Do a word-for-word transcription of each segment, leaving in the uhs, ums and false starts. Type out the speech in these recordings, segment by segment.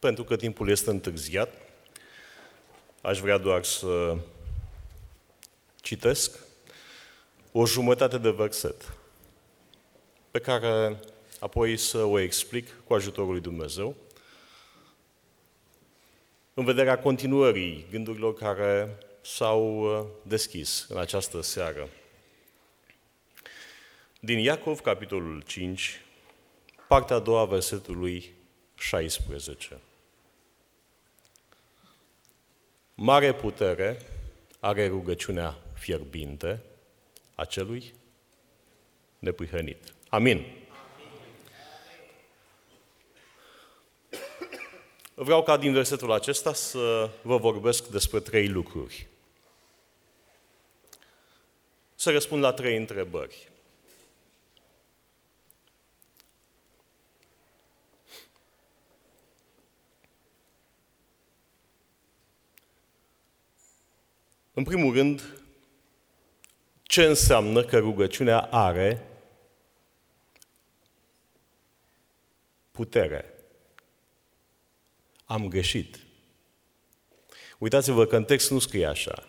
pentru că timpul este întârziat, aș vrea doar să citesc o jumătate de verset, pe care apoi să o explic cu ajutorul lui Dumnezeu, în vederea continuării gândurilor care s-au deschis în această seară. Din Iacov, capitolul cinci, partea a doua, versetului șaisprezece. Mare putere are rugăciunea fierbinte a celui neprihănit. Amin. Vreau ca din versetul acesta să vă vorbesc despre trei lucruri. Să răspund la trei întrebări. În primul rând, ce înseamnă că rugăciunea are putere? Am greșit. Uitați-vă că în text nu scrie așa.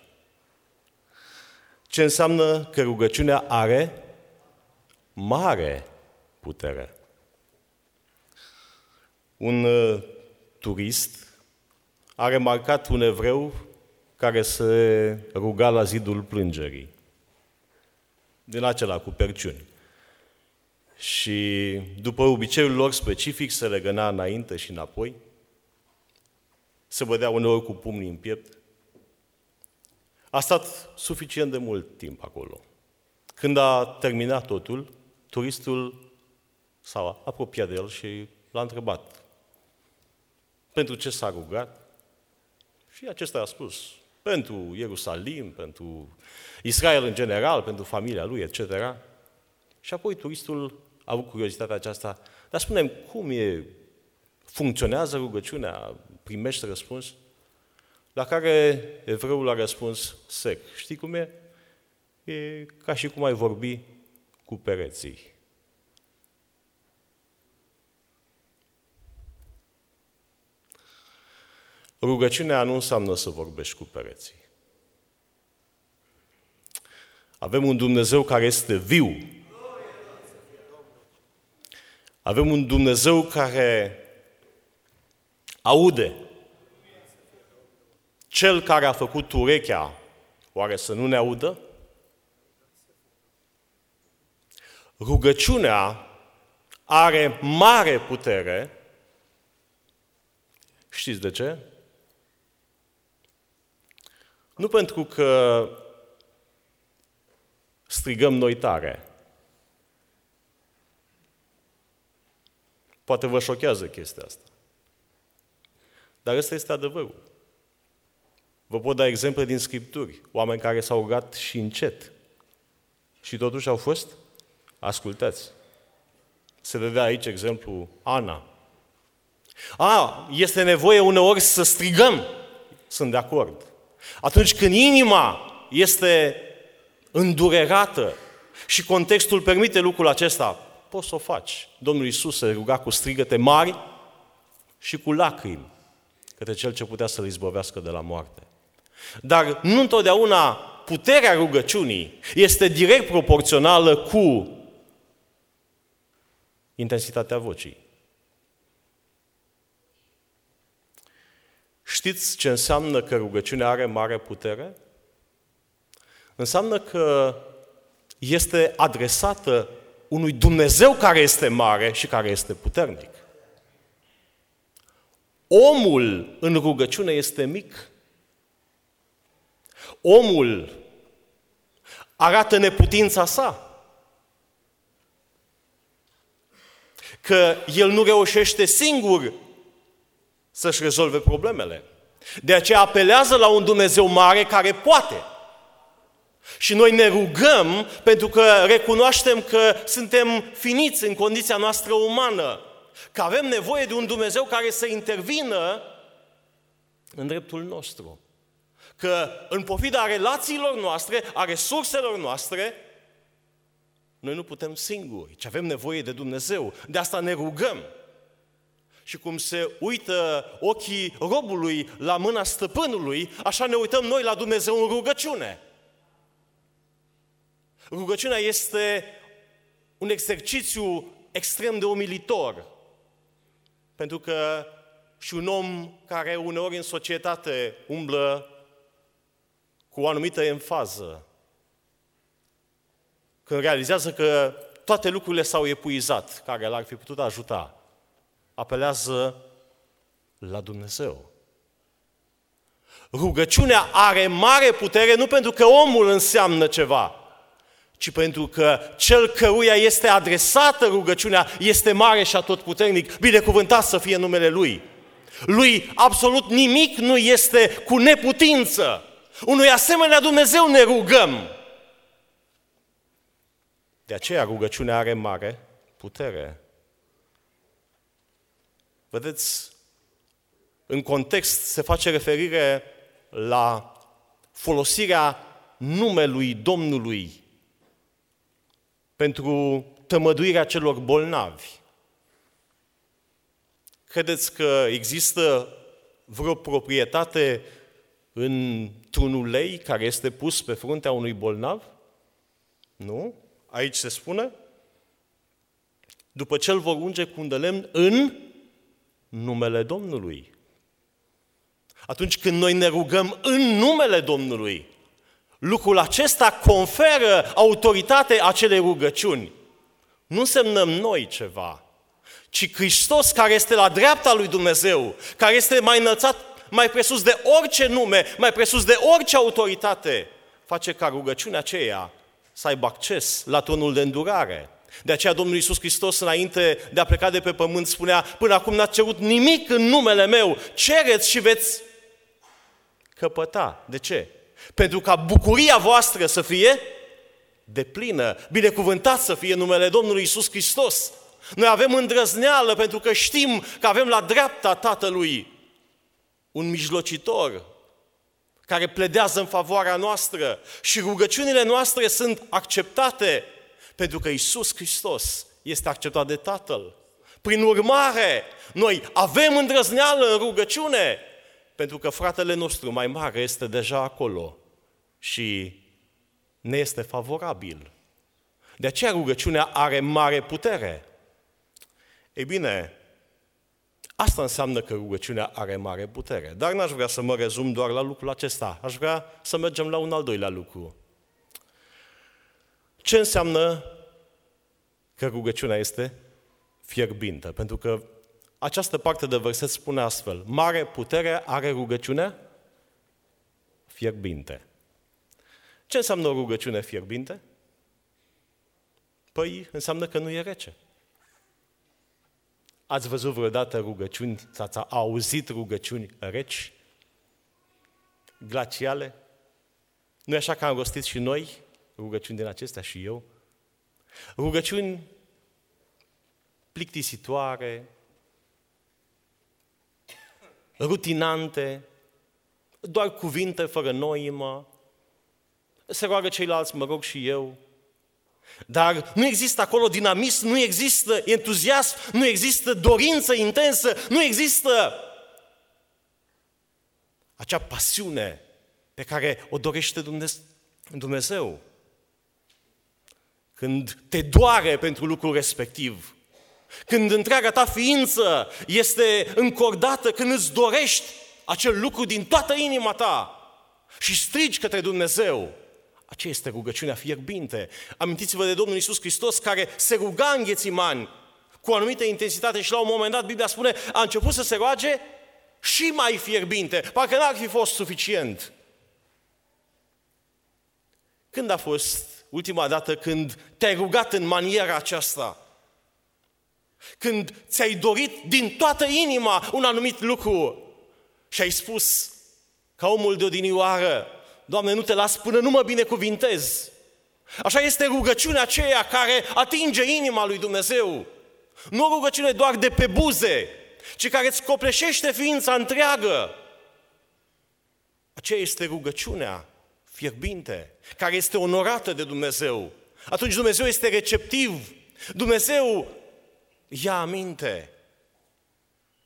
Ce înseamnă că rugăciunea are mare putere? Un uh, turist a remarcat un evreu care se ruga la zidul plângerii, din acela cu perciuni. Și după obiceiul lor specific se legăna înainte și înapoi, se bădea uneori cu pumnii în piept. A stat suficient de mult timp acolo. Când a terminat totul, turistul s-a apropiat de el și l-a întrebat pentru ce s-a rugat. Și acesta a spus, pentru Ierusalim, pentru Israel în general, pentru familia lui, et cetera. Și apoi turistul a avut curiozitatea aceasta, dar spune-mi, cum e, funcționează rugăciunea, primește răspuns? La care evreul a răspuns sec. Știi cum e? E ca și cum ai vorbi cu pereții. Rugăciunea nu înseamnă să vorbești cu pereții. Avem un Dumnezeu care este viu. Avem un Dumnezeu care aude. Cel care a făcut urechea, oare să nu ne audă? Rugăciunea are mare putere. Știți de ce? Nu pentru că strigăm noi tare. Poate vă șochează chestia asta. Dar ăsta este adevărul. Vă pot da exemple din Scripturi. Oameni care s-au rugat și încet. Și totuși au fost ascultați. Se vedea aici exemplu Ana. A, este nevoie uneori să strigăm. Sunt de acord. Atunci când inima este îndurerată și contextul permite lucrul acesta, poți să o faci. Domnul Iisus se ruga cu strigăte mari și cu lacrimi către Cel ce putea să-L izbăvească de la moarte. Dar nu întotdeauna puterea rugăciunii este direct proporțională cu intensitatea vocii. Știți ce înseamnă că rugăciunea are mare putere? Înseamnă că este adresată unui Dumnezeu care este mare și care este puternic. Omul în rugăciune este mic. Omul arată neputința sa. Că el nu reușește singur să-și rezolve problemele. De aceea apelează la un Dumnezeu mare care poate. Și noi ne rugăm pentru că recunoaștem că suntem finiți în condiția noastră umană, că avem nevoie de un Dumnezeu care să intervină în dreptul nostru. Că în pofida relațiilor noastre, a resurselor noastre, noi nu putem singuri, ci avem nevoie de Dumnezeu. De asta ne rugăm. Și cum se uită ochii robului la mâna stăpânului, așa ne uităm noi la Dumnezeu în rugăciune. Rugăciunea este un exercițiu extrem de umilitor, pentru că și un om care uneori în societate umblă cu o anumită emfază, când realizează că toate lucrurile s-au epuizat, care l-ar fi putut ajuta, apelează la Dumnezeu. Rugăciunea are mare putere nu pentru că omul înseamnă ceva, ci pentru că cel căruia este adresată rugăciunea este mare și atotputernic, binecuvântat să fie numele Lui. Lui absolut nimic nu este cu neputință. Unui asemenea Dumnezeu ne rugăm. De aceea rugăciunea are mare putere. Vedeți, în context se face referire la folosirea numelui Domnului pentru tămăduirea celor bolnavi. Credeți că există vreo proprietate într-un ulei care este pus pe fruntea unui bolnav? Nu? Aici se spune, după ce îl vor unge cu un de lemn în numele Domnului. Atunci când noi ne rugăm în numele Domnului, lucrul acesta conferă autoritate acelei rugăciuni. Nu însemnăm noi ceva, ci Hristos care este la dreapta lui Dumnezeu, care este mai înălțat, mai presus de orice nume, mai presus de orice autoritate, face ca rugăciunea aceea să aibă acces la tronul de îndurare. De aceea Domnul Iisus Hristos, înainte de a pleca de pe pământ, spunea, până acum n-ați cerut nimic în numele meu, cereți și veți căpăta. De ce? Pentru ca bucuria voastră să fie deplină, binecuvântat să fie numele Domnului Iisus Hristos. Noi avem îndrăzneală pentru că știm că avem la dreapta Tatălui un mijlocitor care pledează în favoarea noastră și rugăciunile noastre sunt acceptate pentru că Iisus Hristos este acceptat de Tatăl. Prin urmare, noi avem îndrăzneală în rugăciune pentru că fratele nostru mai mare este deja acolo și ne este favorabil. De aceea rugăciunea are mare putere. Ei bine, asta înseamnă că rugăciunea are mare putere. Dar n-aș vrea să mă rezum doar la lucrul acesta. Aș vrea să mergem la un al doilea lucru. Ce înseamnă că rugăciunea este fierbintă? Pentru că această parte de verset spune astfel, mare putere are rugăciunea fierbinte. Ce înseamnă o rugăciune fierbinte? Păi înseamnă că nu e rece. Ați văzut vreodată rugăciuni, ați auzit rugăciuni reci, glaciale? Nu e așa că am rostit și noi rugăciuni din acestea și eu? Rugăciuni plictisitoare, rutinante, doar cuvinte fără noimă, se roagă ceilalți, mă rog și eu. Dar nu există acolo dinamism, nu există entuziasm, nu există dorință intensă, nu există acea pasiune pe care o dorește Dumnezeu. Când te doare pentru lucrul respectiv, când întreaga ta ființă este încordată, când îți dorești acel lucru din toată inima ta și strigi către Dumnezeu, aceea este rugăciunea fierbinte. Amintiți-vă de Domnul Iisus Hristos care se ruga în Ghețimani cu o anumită intensitate și la un moment dat Biblia spune a început să se roage și mai fierbinte. Parcă n-ar fi fost suficient. Când a fost ultima dată când te-ai rugat în maniera aceasta? Când ți-ai dorit din toată inima un anumit lucru și ai spus ca omul de odinioară, Doamne, nu te las până nu mă binecuvintez. Așa este rugăciunea aceea care atinge inima lui Dumnezeu. Nu o rugăciune doar de pe buze, ci care îți copleșește ființa întreagă. Aceea este rugăciunea fierbinte, care este onorată de Dumnezeu. Atunci Dumnezeu este receptiv. Dumnezeu ia aminte.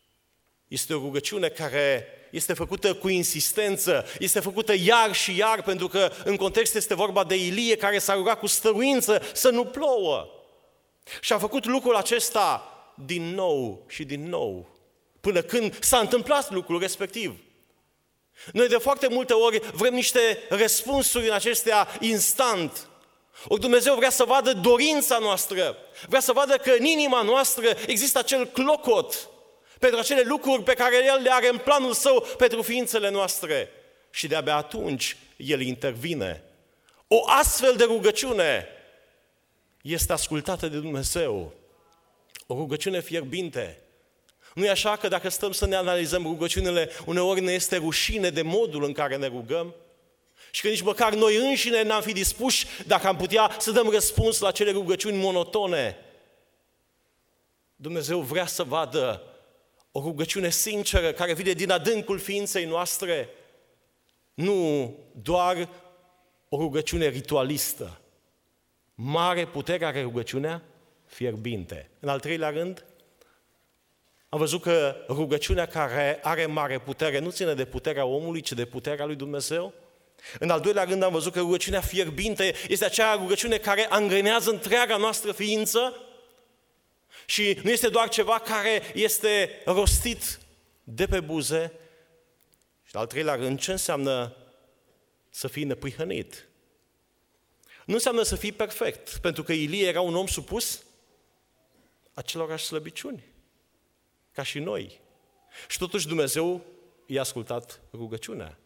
Este o rugăciune care este făcută cu insistență, este făcută iar și iar, pentru că în context este vorba de Ilie care s-a rugat cu stăruință să nu plouă. Și a făcut lucrul acesta din nou și din nou, până când s-a întâmplat lucrul respectiv. Noi de foarte multe ori vrem niște răspunsuri în acestea instant. Ori Dumnezeu vrea să vadă dorința noastră, vrea să vadă că în inima noastră există acel clocot pentru acele lucruri pe care El le are în planul Său pentru ființele noastre. Și de-abia atunci El intervine. O astfel de rugăciune este ascultată de Dumnezeu. O rugăciune fierbinte. Nu e așa că dacă stăm să ne analizăm rugăciunile, uneori ne este rușine de modul în care ne rugăm? Și că nici măcar noi înșine n-am fi dispuși dacă am putea să dăm răspuns la acele rugăciuni monotone. Dumnezeu vrea să vadă o rugăciune sinceră care vine din adâncul ființei noastre, nu doar o rugăciune ritualistă. Mare putere are rugăciunea fierbinte. În al treilea rând, am văzut că rugăciunea care are mare putere nu ține de puterea omului, ci de puterea lui Dumnezeu. În al doilea rând am văzut că rugăciunea fierbinte este acea rugăciune care angrenează întreaga noastră ființă și nu este doar ceva care este rostit de pe buze. Și în al treilea rând, ce înseamnă să fii neprihănit? Nu înseamnă să fii perfect, pentru că Ilie era un om supus acelorași slăbiciuni, ca și noi. Și totuși Dumnezeu i-a ascultat rugăciunea.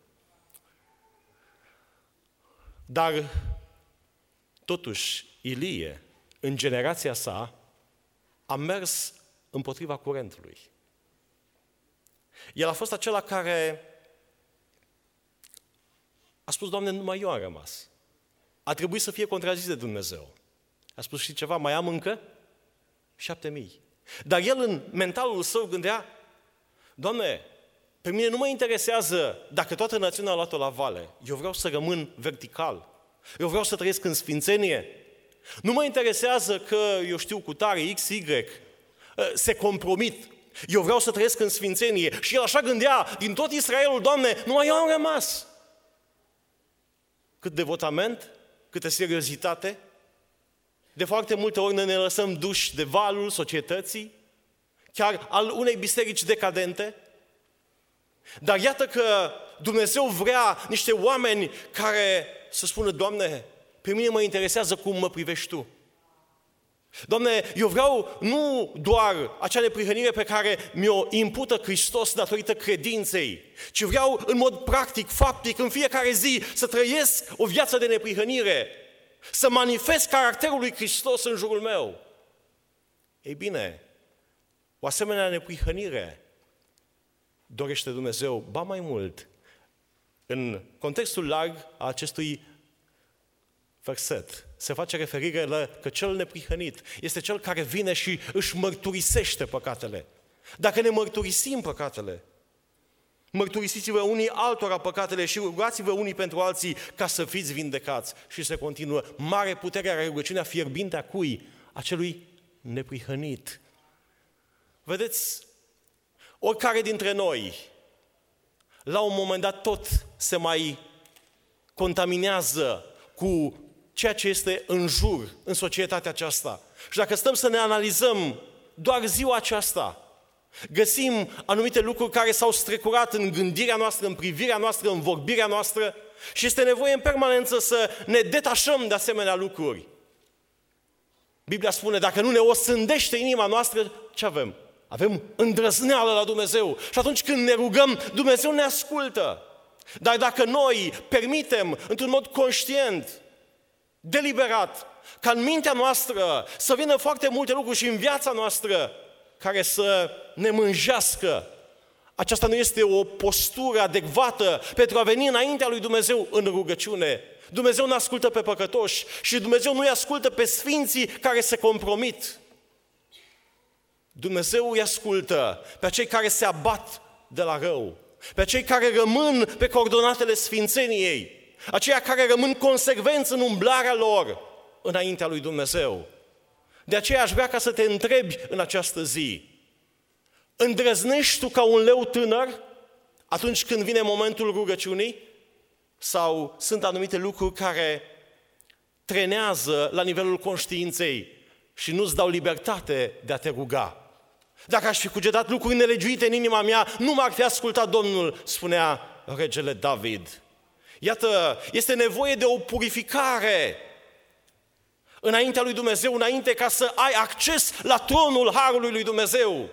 Dar, totuși, Ilie, în generația sa, a mers împotriva curentului. El a fost acela care a spus, Doamne, numai eu am rămas. A trebuit să fie contrazis de Dumnezeu. A spus, și ceva, mai am încă șapte mii. Dar el în mentalul său gândea, Doamne, pe mine nu mă interesează dacă toată națiunea a luat-o la vale. Eu vreau să rămân vertical. Eu vreau să trăiesc în sfințenie. Nu mă interesează că, eu știu, cu tare X Y se compromit. Eu vreau să trăiesc în sfințenie. Și el așa gândea, din tot Israelul, Doamne, numai eu am rămas. Cât devotament, câtă seriozitate. De foarte multe ori ne lăsăm duși de valul societății, chiar al unei biserici decadente. Dar iată că Dumnezeu vrea niște oameni care să spună, Doamne, pe mine mă interesează cum mă privești Tu. Doamne, eu vreau nu doar acea neprihănire pe care mi-o impută Hristos datorită credinței, ci vreau în mod practic, faptic, în fiecare zi să trăiesc o viață de neprihănire, să manifest caracterul lui Hristos în jurul meu. Ei bine, o asemenea neprihănire dorește Dumnezeu, ba mai mult, în contextul larg a acestui verset, se face referire la că cel neprihănit este cel care vine și își mărturisește păcatele. Dacă ne mărturisim păcatele, mărturisiți-vă unii altora păcatele și rugați-vă unii pentru alții ca să fiți vindecați. Și se continuă, mare putere are rugăciunea fierbinte a cui? A celui neprihănit. Vedeți, oricare dintre noi, la un moment dat tot se mai contaminează cu ceea ce este în jur, în societatea aceasta. Și dacă stăm să ne analizăm doar ziua aceasta, găsim anumite lucruri care s-au strecurat în gândirea noastră, în privirea noastră, în vorbirea noastră și este nevoie în permanență să ne detașăm de asemenea lucruri. Biblia spune, dacă nu ne osândește inima noastră, ce avem? Avem îndrăzneală la Dumnezeu. Și atunci când ne rugăm, Dumnezeu ne ascultă. Dar dacă noi permitem, într-un mod conștient, deliberat, ca în mintea noastră să vină foarte multe lucruri și în viața noastră care să ne mânjească, aceasta nu este o postură adecvată pentru a veni înaintea lui Dumnezeu în rugăciune. Dumnezeu nu ascultă pe păcătoși și Dumnezeu nu îi ascultă pe sfinții care se compromit. Dumnezeu îi ascultă pe cei care se abat de la rău, pe cei care rămân pe coordonatele sfințeniei, aceia care rămân consecvenți în umblarea lor înaintea lui Dumnezeu. De aceea aș vrea ca să te întrebi în această zi, Îndrăznești tu ca un leu tânăr atunci când vine momentul rugăciunii? Sau sunt anumite lucruri care trenează la nivelul conștiinței și nu-ți dau libertate de a te ruga? Dacă aș fi cugetat lucruri nelegiuite în inima mea, nu m-ar fi ascultat Domnul, spunea regele David. Iată, este nevoie de o purificare înaintea lui Dumnezeu, înainte ca să ai acces la tronul Harului lui Dumnezeu.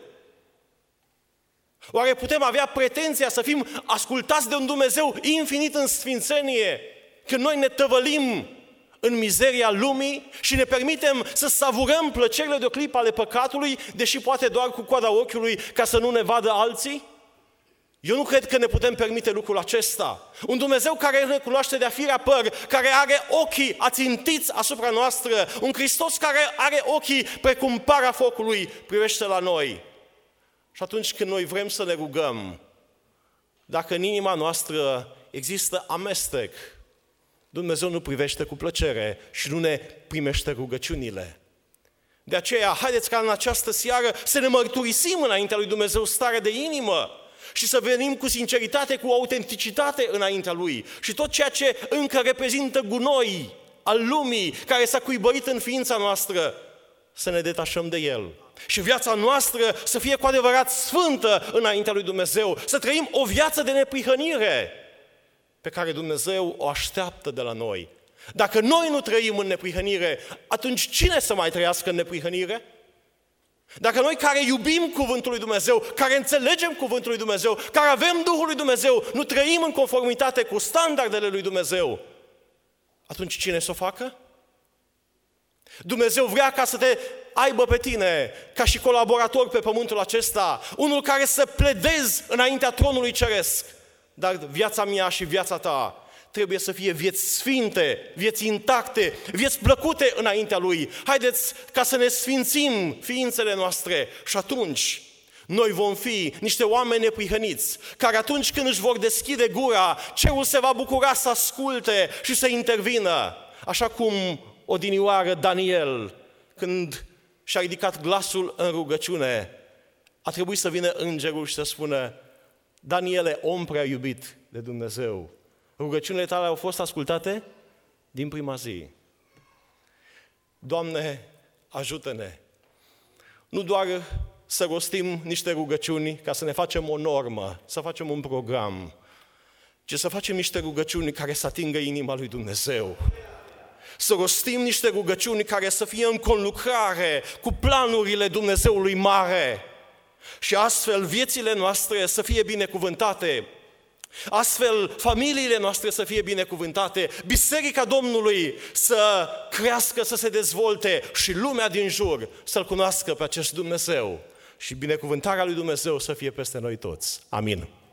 Oare putem avea pretenția să fim ascultați de un Dumnezeu infinit în sfințenie, când noi ne tăvălim în mizeria lumii și ne permitem să savurăm plăcerile de o clipă ale păcatului, deși poate doar cu coada ochiului, ca să nu ne vadă alții? Eu nu cred că ne putem permite lucrul acesta. Un Dumnezeu care ne cunoaște de-a firea păr, care are ochii ațintiți asupra noastră, un Hristos care are ochii precum para focului, privește la noi. Și atunci când noi vrem să ne rugăm, dacă în inima noastră există amestec, Dumnezeu nu privește cu plăcere și nu ne primește rugăciunile. De aceea, haideți ca în această seară să ne mărturisim înaintea lui Dumnezeu starea de inimă și să venim cu sinceritate, cu autenticitate înaintea Lui. Și tot ceea ce încă reprezintă gunoi al lumii care s-a cuibărit în ființa noastră, să ne detașăm de el. Și viața noastră să fie cu adevărat sfântă înaintea lui Dumnezeu, să trăim o viață de neprihănire pe care Dumnezeu o așteaptă de la noi. Dacă noi nu trăim în neprihănire, atunci cine să mai trăiască în neprihănire? Dacă noi care iubim Cuvântul lui Dumnezeu, care înțelegem Cuvântul lui Dumnezeu, care avem Duhul lui Dumnezeu, nu trăim în conformitate cu standardele lui Dumnezeu, atunci cine să o facă? Dumnezeu vrea ca să te aibă pe tine ca și colaborator pe pământul acesta, unul care să pledezi înaintea tronului ceresc. Dar viața mea și viața ta trebuie să fie vieți sfinte, vieți intacte, vieți plăcute înaintea Lui. Haideți ca să ne sfințim ființele noastre și atunci noi vom fi niște oameni neprihăniți, care atunci când își vor deschide gura, cerul se va bucura să asculte și să intervină. Așa cum odinioară Daniel, când și-a ridicat glasul în rugăciune, a trebuit să vină îngerul și să spună: Daniele, om prea iubit de Dumnezeu, rugăciunile tale au fost ascultate din prima zi. Doamne, ajută-ne! Nu doar să rostim niște rugăciuni ca să ne facem o normă, să facem un program, ci să facem niște rugăciuni care să atingă inima lui Dumnezeu. Să rostim niște rugăciuni care să fie în conlucrare cu planurile Dumnezeului mare. Și astfel viețile noastre să fie binecuvântate, astfel familiile noastre să fie binecuvântate, Biserica Domnului să crească, să se dezvolte și lumea din jur să-L cunoască pe acest Dumnezeu și binecuvântarea lui Dumnezeu să fie peste noi toți. Amin.